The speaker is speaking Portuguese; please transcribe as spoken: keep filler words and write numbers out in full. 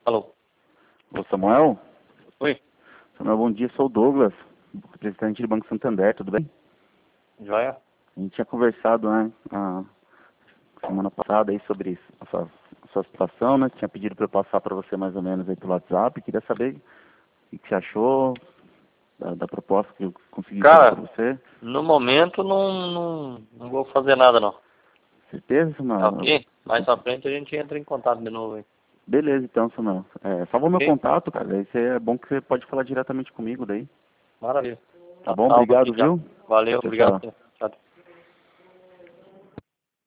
Alô? Ô Samuel? Oi? Samuel, bom dia, sou o Douglas, representante do Banco Santander, tudo bem? Joia? A gente tinha conversado, né, a semana passada aí sobre a sua, a sua situação, né? Tinha pedido para eu passar para você mais ou menos aí pelo WhatsApp. Queria saber o que você achou da, da proposta que eu consegui fazer Cara, para você. no momento não, não, não vou fazer nada não. Certeza, Tá Samuel? ok? Mais pra frente a gente entra em contato de novo aí. Beleza, então, Samuel. É, salva o meu Ok? contato, cara. Aí você, é bom que você pode falar diretamente comigo daí. Maravilha. Tá Tá bom? salvo aqui Obrigado, já. viu? Valeu, Tchau, obrigado. tchau.